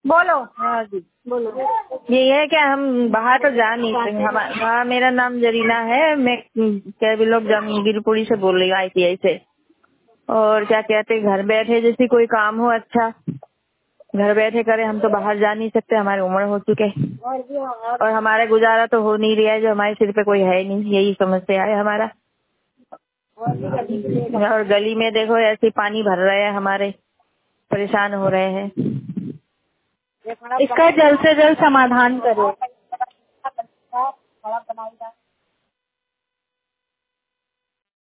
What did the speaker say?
बोलो। हाँ जी, बोलो। ये है कि हम बाहर तो जा नहीं सकते। हाँ, मेरा नाम जरीना है। मैं कैबिलोक जंगीरपुरी से बोल रही हूँ, ITI से। और क्या कहते, घर बैठे जैसे कोई काम हो अच्छा, घर बैठे करे। हम तो बाहर जा नहीं सकते, हमारी उम्र हो चुके और हमारा गुजारा तो हो नहीं रहा है, जो हमारे सिर पे कोई है नहीं। यही समस्या है हमारा। और गली में देखो ऐसे पानी भर रहे हैं, हमारे परेशान हो रहे हैं। इसका जल्द से जल्द समाधान करो।